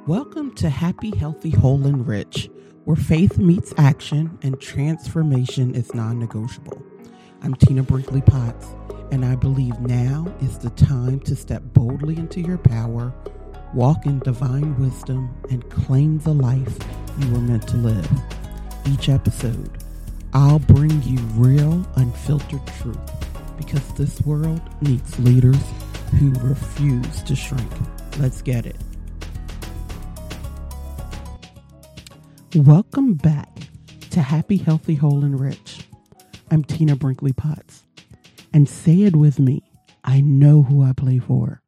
Welcome to Happy, Healthy, Whole, and Rich, where faith meets action and transformation is non-negotiable. I'm Tina Brinkley Potts, and I believe now is the time to step boldly into your power, walk in divine wisdom, and claim the life you were meant to live. Each episode, I'll bring you real, unfiltered truth, because this world needs leaders who refuse to shrink. Let's get it. Welcome back to Happy, Healthy, Whole, and Rich. I'm Tina Brinkley Potts. And say it with me, I know who I play for.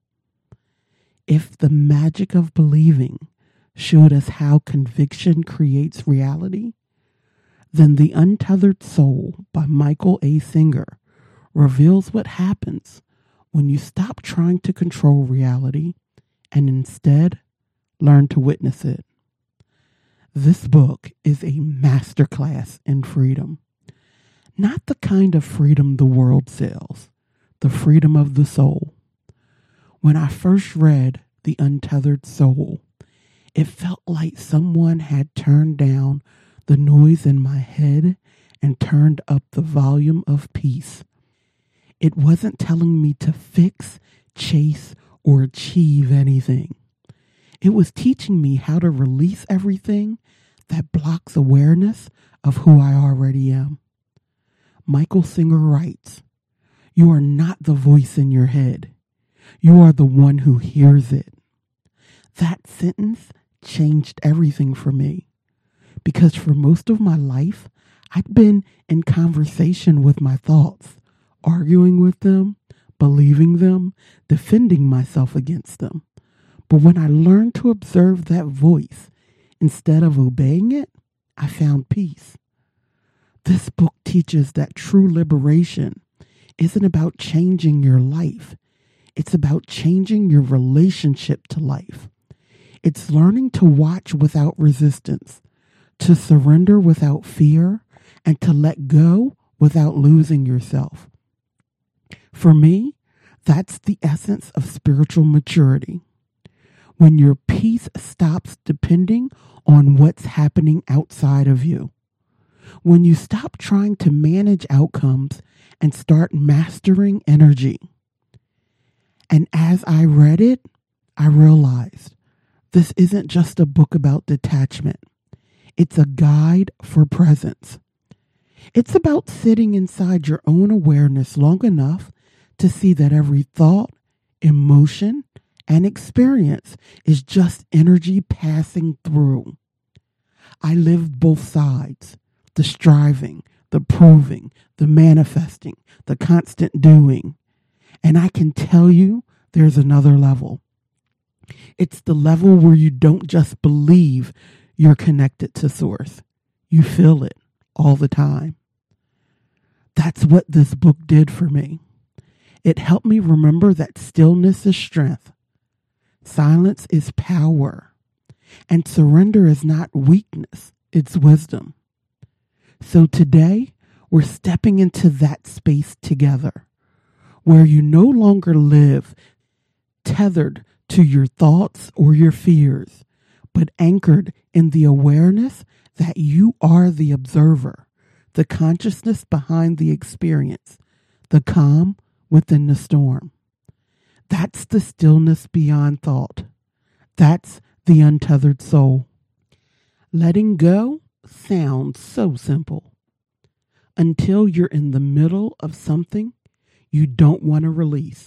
If the magic of believing showed us how conviction creates reality, then The Untethered Soul by Michael A. Singer reveals what happens when you stop trying to control reality and instead learn to witness it. This book is a masterclass in freedom. Not the kind of freedom the world sells, the freedom of the soul. When I first read The Untethered Soul, it felt like someone had turned down the noise in my head and turned up the volume of peace. It wasn't telling me to fix, chase, or achieve anything. It was teaching me how to release everything that blocks awareness of who I already am. Michael Singer writes, "You are not the voice in your head. You are the one who hears it." That sentence changed everything for me, because for most of my life, I'd been in conversation with my thoughts, arguing with them, believing them, defending myself against them. But when I learned to observe that voice instead of obeying it, I found peace. This book teaches that true liberation isn't about changing your life. It's about changing your relationship to life. It's learning to watch without resistance, to surrender without fear, and to let go without losing yourself. For me, that's the essence of spiritual maturity. When your peace stops depending on what's happening outside of you. When you stop trying to manage outcomes and start mastering energy. And as I read it, I realized this isn't just a book about detachment. It's a guide for presence. It's about sitting inside your own awareness long enough to see that every thought, emotion, and experience is just energy passing through. I lived both sides, the striving, the proving, the manifesting, the constant doing. And I can tell you there's another level. It's the level where you don't just believe you're connected to Source. You feel it all the time. That's what this book did for me. It helped me remember that stillness is strength. Silence is power, and surrender is not weakness, it's wisdom. So today, we're stepping into that space together, where you no longer live tethered to your thoughts or your fears, but anchored in the awareness that you are the observer, the consciousness behind the experience, the calm within the storm. That's the stillness beyond thought. That's the untethered soul. Letting go sounds so simple until you're in the middle of something you don't want to release.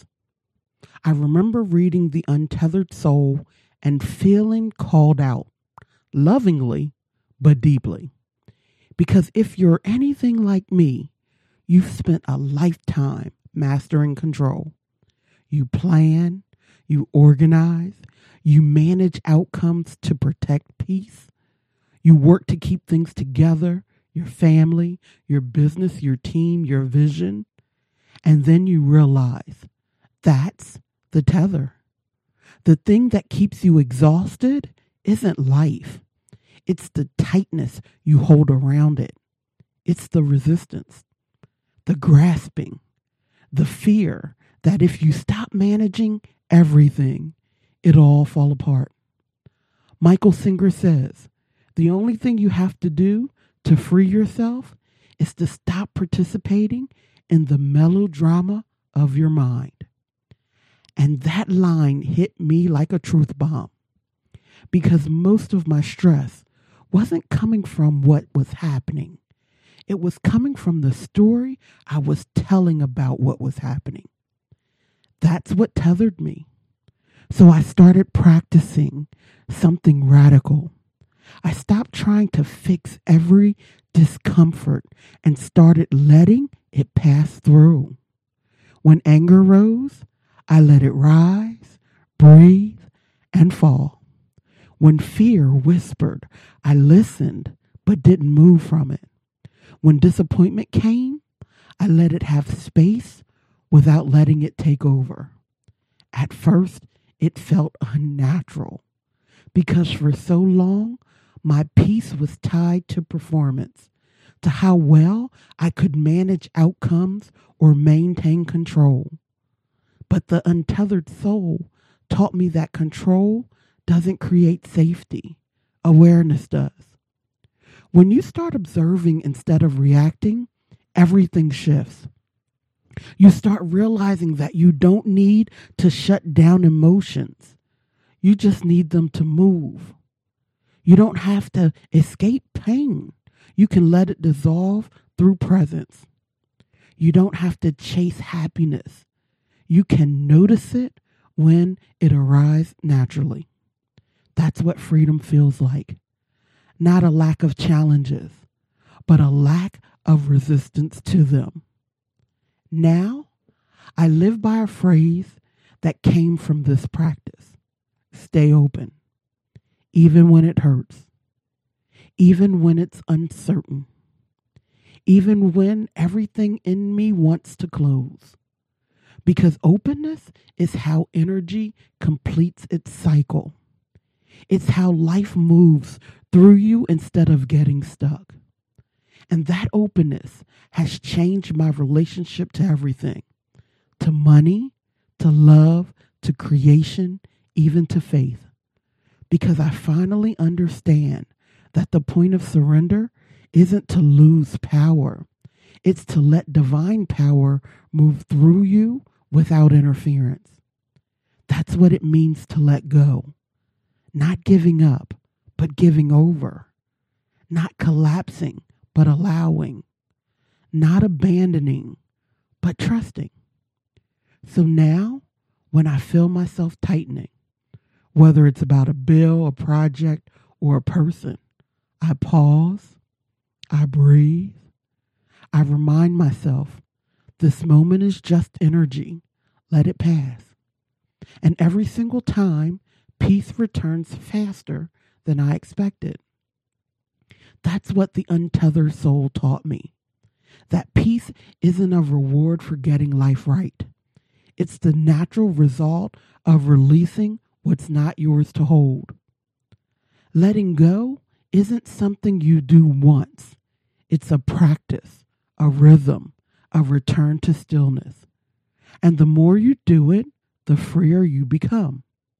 I remember reading The Untethered Soul and feeling called out, lovingly but deeply. Because if you're anything like me, you've spent a lifetime mastering control. You plan, you organize, you manage outcomes to protect peace. You work to keep things together, your family, your business, your team, your vision. And then you realize that's the tether. The thing that keeps you exhausted isn't life. It's the tightness you hold around it. It's the resistance, the grasping, the fear that if you stop managing everything, it'll all fall apart. Michael Singer says, the only thing you have to do to free yourself is to stop participating in the melodrama of your mind. And that line hit me like a truth bomb, because most of my stress wasn't coming from what was happening. It was coming from the story I was telling about what was happening. That's what tethered me. So I started practicing something radical. I stopped trying to fix every discomfort and started letting it pass through. When anger rose, I let it rise, breathe, and fall. When fear whispered, I listened but didn't move from it. When disappointment came, I let it have space without letting it take over. At first, it felt unnatural because for so long, my peace was tied to performance, to how well I could manage outcomes or maintain control. But the untethered soul taught me that control doesn't create safety. Awareness does. When you start observing instead of reacting, everything shifts. You start realizing that you don't need to shut down emotions. You just need them to move. You don't have to escape pain. You can let it dissolve through presence. You don't have to chase happiness. You can notice it when it arises naturally. That's what freedom feels like. Not a lack of challenges, but a lack of resistance to them. Now, I live by a phrase that came from this practice. Stay open, even when it hurts, even when it's uncertain, even when everything in me wants to close. Because openness is how energy completes its cycle. It's how life moves through you instead of getting stuck. And that openness has changed my relationship to everything, to money, to love, to creation, even to faith. Because I finally understand that the point of surrender isn't to lose power. It's to let divine power move through you without interference. That's what it means to let go. Not giving up, but giving over. Not collapsing, but allowing. Not abandoning, but trusting. So now, when I feel myself tightening, whether it's about a bill, a project, or a person, I pause, I breathe, I remind myself this moment is just energy. Let it pass. And every single time, peace returns faster than I expected. That's what the untethered soul taught me. That peace isn't a reward for getting life right. It's the natural result of releasing what's not yours to hold. Letting go isn't something you do once. It's a practice, a rhythm, a return to stillness. And the more you do it, the freer you become.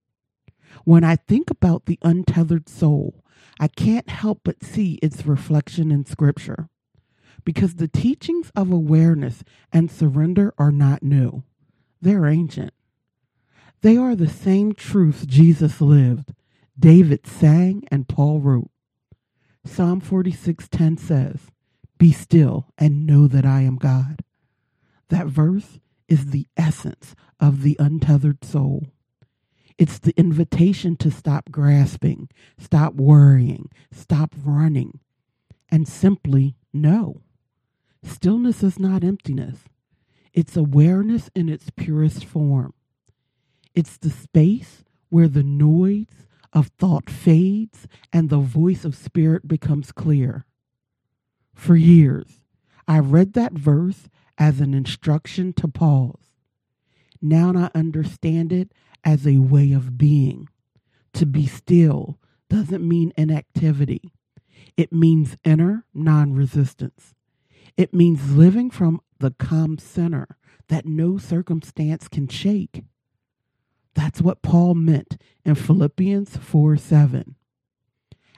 When I think about the untethered soul, I can't help but see its reflection in Scripture. Because the teachings of awareness and surrender are not new. They're ancient. They are the same truths Jesus lived, David sang, and Paul wrote. Psalm 46:10 says, "Be still and know that I am God." That verse is the essence of the untethered soul. It's the invitation to stop grasping, stop worrying, stop running, and simply know. Stillness is not emptiness. It's awareness in its purest form. It's the space where the noise of thought fades and the voice of spirit becomes clear. For years, I read that verse as an instruction to pause. Now I understand it as a way of being. To be still doesn't mean inactivity. It means inner non-resistance. It means living from the calm center that no circumstance can shake. That's what Paul meant in Philippians 4:7.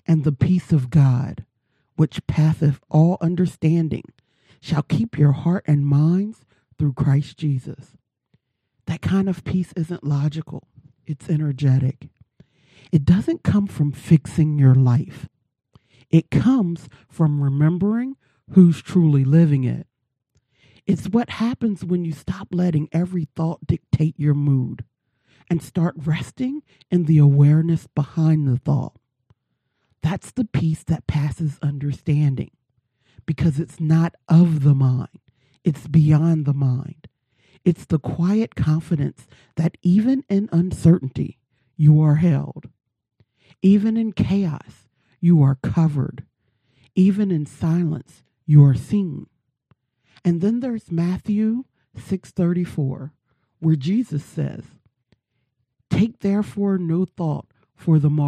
And the peace of God, which passeth all understanding, shall keep your heart and minds through Christ Jesus. That kind of peace isn't logical. It's energetic. It doesn't come from fixing your life. It comes from remembering who's truly living it. It's what happens when you stop letting every thought dictate your mood and start resting in the awareness behind the thought. That's the peace that passes understanding, because it's not of the mind. It's beyond the mind. It's the quiet confidence that even in uncertainty, you are held. Even in chaos, you are covered. Even in silence, you are seen. And then there's Matthew 6:34, where Jesus says, "Take therefore no thought for the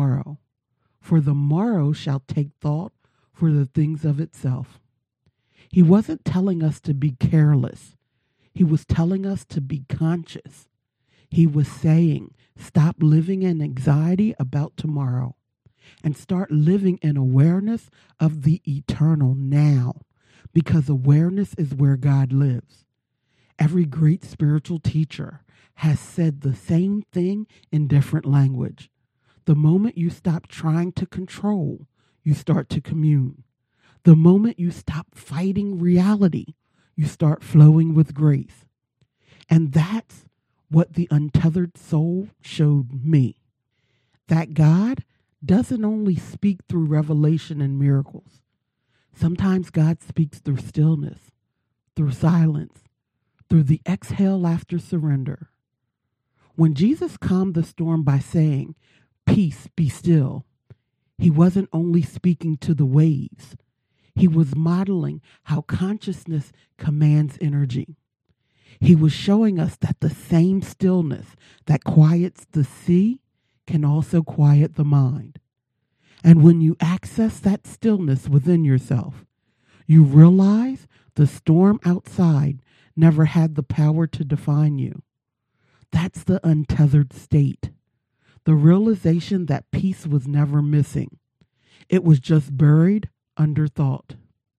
morrow shall take thought for the things of itself." He wasn't telling us to be careless. He was telling us to be conscious. He was saying, stop living in anxiety about tomorrow and start living in awareness of the eternal now, because awareness is where God lives. Every great spiritual teacher has said the same thing in different language. The moment you stop trying to control, you start to commune. The moment you stop fighting reality, you start flowing with grace. And that's what the untethered soul showed me. That God doesn't only speak through revelation and miracles. Sometimes God speaks through stillness, through silence, through the exhale after surrender. When Jesus calmed the storm by saying, "Peace, be still," he wasn't only speaking to the waves. He was modeling how consciousness commands energy. He was showing us that the same stillness that quiets the sea can also quiet the mind. And when you access that stillness within yourself, you realize the storm outside never had the power to define you. That's the untethered state. The realization that peace was never missing. It was just buried under thought.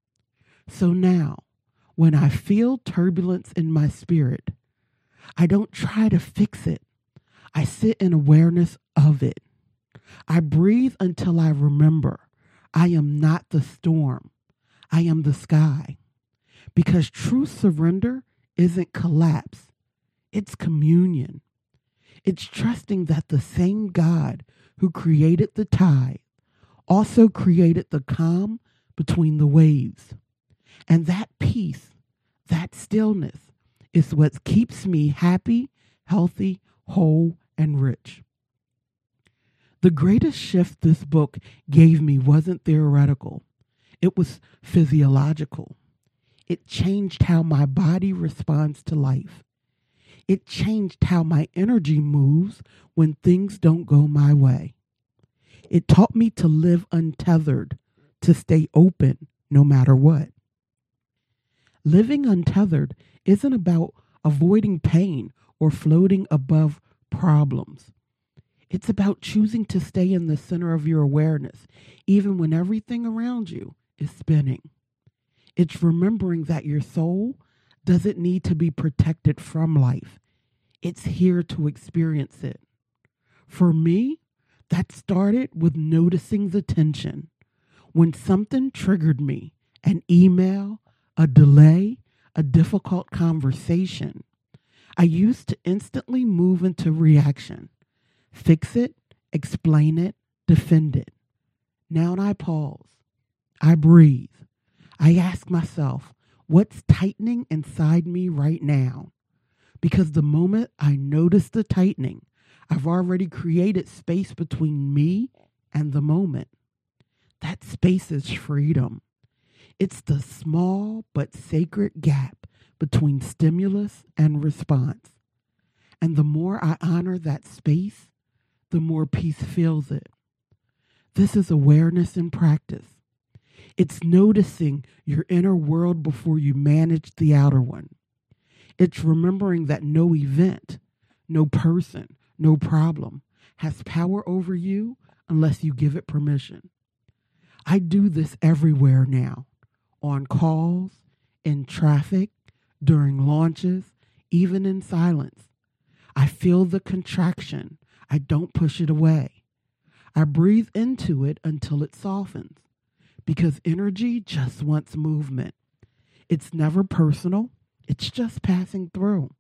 So now, when I feel turbulence in my spirit, I don't try to fix it. I sit in awareness of it. I breathe until I remember I am not the storm. I am the sky. Because true surrender isn't collapse. It's communion. It's trusting that the same God who created the tide also created the calm between the waves. And that peace, that stillness, is what keeps me happy, healthy, whole, and rich. The greatest shift this book gave me wasn't theoretical. It was physiological. It changed how my body responds to life. It changed how my energy moves when things don't go my way. It taught me to live untethered, to stay open no matter what. Living untethered isn't about avoiding pain or floating above problems. It's about choosing to stay in the center of your awareness, even when everything around you is spinning. It's remembering that your soul doesn't need to be protected from life. It's here to experience it. For me, that started with noticing the tension. When something triggered me, an email, a delay, a difficult conversation, I used to instantly move into reaction. Fix it, explain it, defend it. Now I pause. I breathe. I ask myself, what's tightening inside me right now? Because the moment I notice the tightening, I've already created space between me and the moment. That space is freedom. It's the small but sacred gap between stimulus and response. And the more I honor that space, the more peace fills it. This is awareness in practice. It's noticing your inner world before you manage the outer one. It's remembering that no event, no person, no problem has power over you unless you give it permission. I do this everywhere now, on calls, in traffic, during launches, even in silence. I feel the contraction. I don't push it away. I breathe into it until it softens, because energy just wants movement. It's never personal. It's just passing through.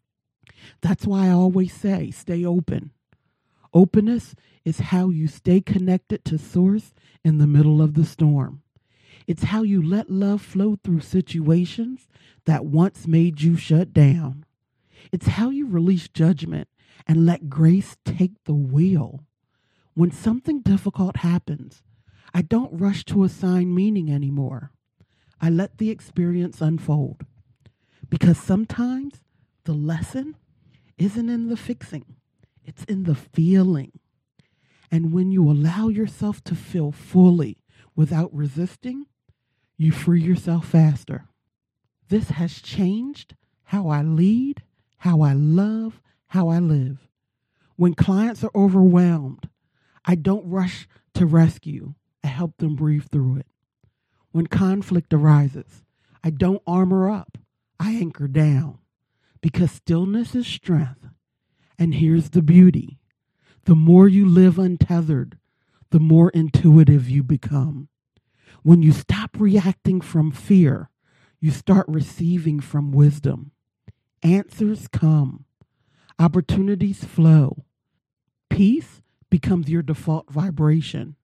That's why I always say, stay open. Openness is how you stay connected to Source in the middle of the storm. It's how you let love flow through situations that once made you shut down. It's how you release judgment and let grace take the wheel. When something difficult happens, I don't rush to assign meaning anymore. I let the experience unfold. Because sometimes the lesson isn't in the fixing, it's in the feeling. And when you allow yourself to feel fully without resisting, you free yourself faster. This has changed how I lead, how I love, how I live. When clients are overwhelmed, I don't rush to rescue. I help them breathe through it. When conflict arises, I don't armor up. I anchor down. Because stillness is strength. And here's the beauty. The more you live untethered, the more intuitive you become. When you stop reacting from fear, you start receiving from wisdom. Answers come. Opportunities flow. Peace becomes your default vibration.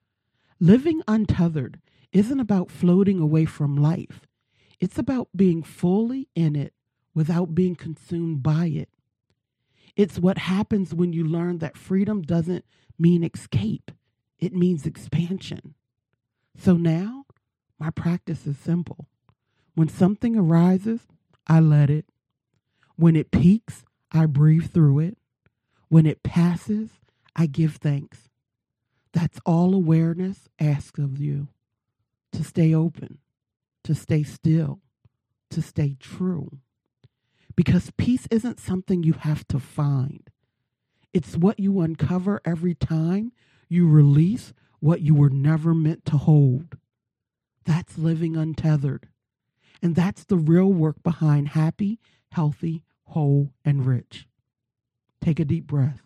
Living untethered isn't about floating away from life. It's about being fully in it without being consumed by it. It's what happens when you learn that freedom doesn't mean escape. It means expansion. So now, my practice is simple. When something arises, I let it. When it peaks, I breathe through it. When it passes, I give thanks. That's all awareness asks of you. To stay open, to stay still, to stay true. Because peace isn't something you have to find. It's what you uncover every time you release what you were never meant to hold. That's living untethered. And that's the real work behind happy, healthy, whole, and rich. Take a deep breath.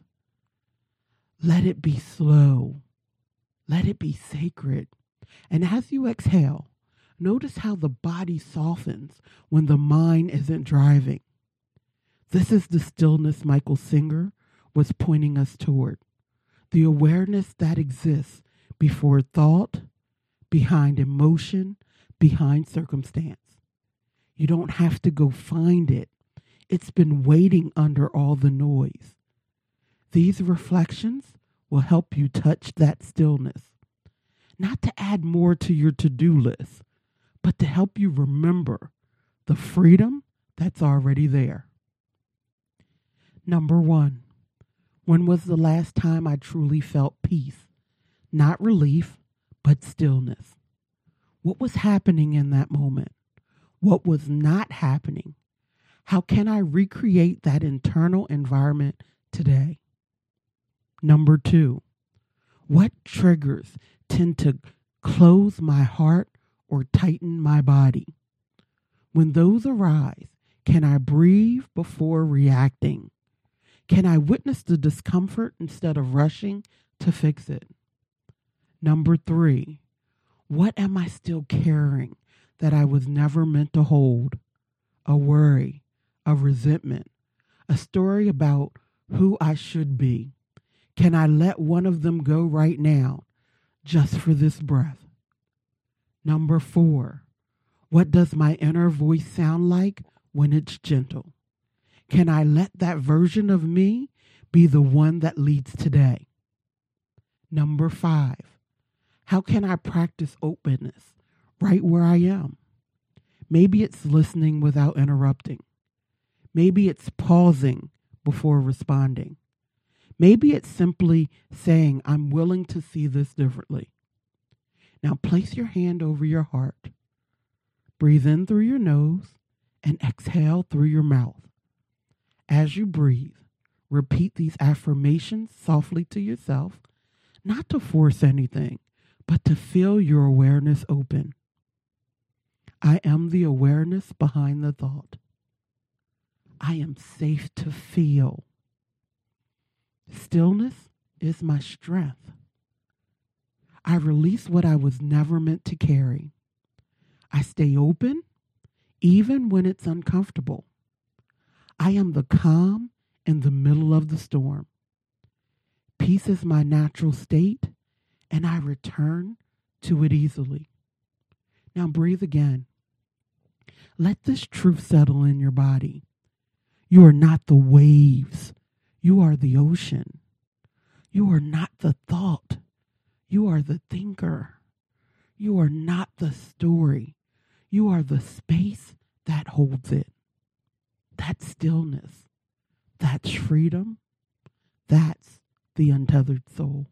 Let it be slow. Let it be sacred. And as you exhale, notice how the body softens when the mind isn't driving. This is the stillness Michael Singer was pointing us toward. The awareness that exists before thought, behind emotion, behind circumstance. You don't have to go find it. It's been waiting under all the noise. These reflections will help you touch that stillness. Not to add more to your to-do list, but to help you remember the freedom that's already there. Number 1, when was the last time I truly felt peace? Not relief, but stillness. What was happening in that moment? What was not happening? How can I recreate that internal environment today? Number 2, what triggers tend to close my heart or tighten my body? When those arise, can I breathe before reacting? Can I witness the discomfort instead of rushing to fix it? Number 3, what am I still carrying that I was never meant to hold? A worry, a resentment, a story about who I should be. Can I let one of them go right now, just for this breath? Number 4, what does my inner voice sound like when it's gentle? Can I let that version of me be the one that leads today? Number 5, how can I practice openness right where I am? Maybe it's listening without interrupting. Maybe it's pausing before responding. Maybe it's simply saying, I'm willing to see this differently. Now place your hand over your heart. Breathe in through your nose and exhale through your mouth. As you breathe, repeat these affirmations softly to yourself, not to force anything, but to feel your awareness open. I am the awareness behind the thought. I am safe to feel. Stillness is my strength. I release what I was never meant to carry. I stay open, even when it's uncomfortable. I am the calm in the middle of the storm. Peace is my natural state, and I return to it easily. Now breathe again. Let this truth settle in your body. You are not the waves. You are the ocean. You are not the thought. You are the thinker. You are not the story. You are the space that holds it. That's stillness. That's freedom. That's the untethered soul.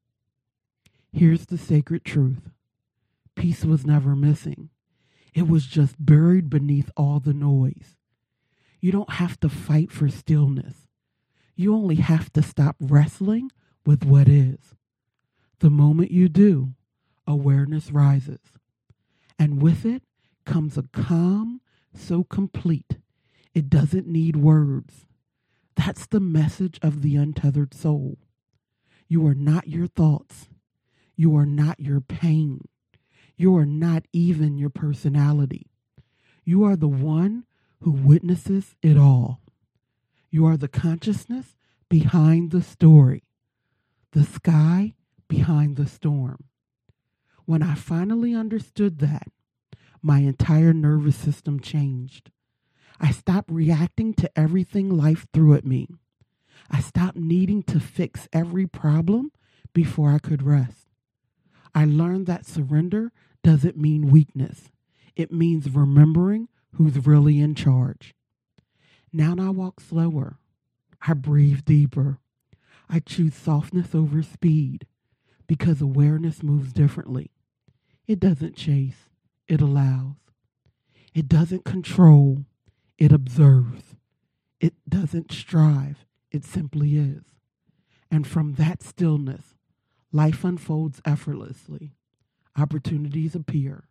Here's the sacred truth. Peace was never missing. It was just buried beneath all the noise. You don't have to fight for stillness. You only have to stop wrestling with what is. The moment you do, awareness rises. And with it comes a calm so complete, it doesn't need words. That's the message of the untethered soul. You are not your thoughts. You are not your pain. You are not even your personality. You are the one who witnesses it all. You are the consciousness behind the story, the sky behind the storm. When I finally understood that, my entire nervous system changed. I stopped reacting to everything life threw at me. I stopped needing to fix every problem before I could rest. I learned that surrender doesn't mean weakness. It means remembering who's really in charge. Now I walk slower. I breathe deeper. I choose softness over speed because awareness moves differently. It doesn't chase. It allows. It doesn't control. It observes. It doesn't strive. It simply is. And from that stillness, life unfolds effortlessly. Opportunities appear.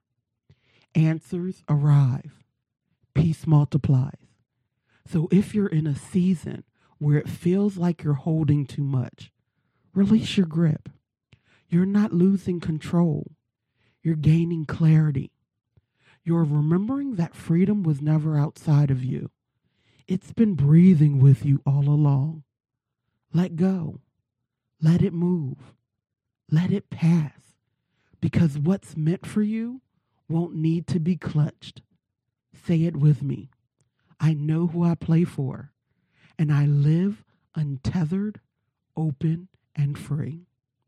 Answers arrive. Peace multiplies. So if you're in a season where it feels like you're holding too much, release your grip. You're not losing control. You're gaining clarity. You're remembering that freedom was never outside of you. It's been breathing with you all along. Let go. Let it move. Let it pass. Because what's meant for you won't need to be clutched. Say it with me. I know who I play for, and I live untethered, open, and free.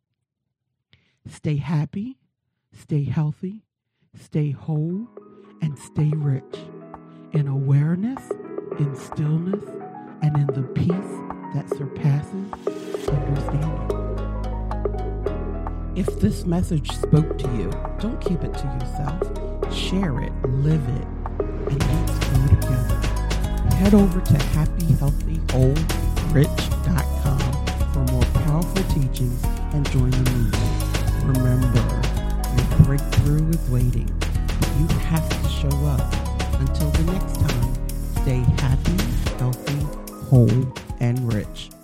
Stay happy, stay healthy, stay whole, and stay rich in awareness, in stillness, and in the peace that surpasses understanding. If this message spoke to you, don't keep it to yourself. Share it, live it, and let's grow together. Head over to happyhealthywholerich.com for more powerful teachings and join the movement. Remember, your breakthrough is waiting, but you have to show up. Until the next time, stay happy, healthy, whole, and rich.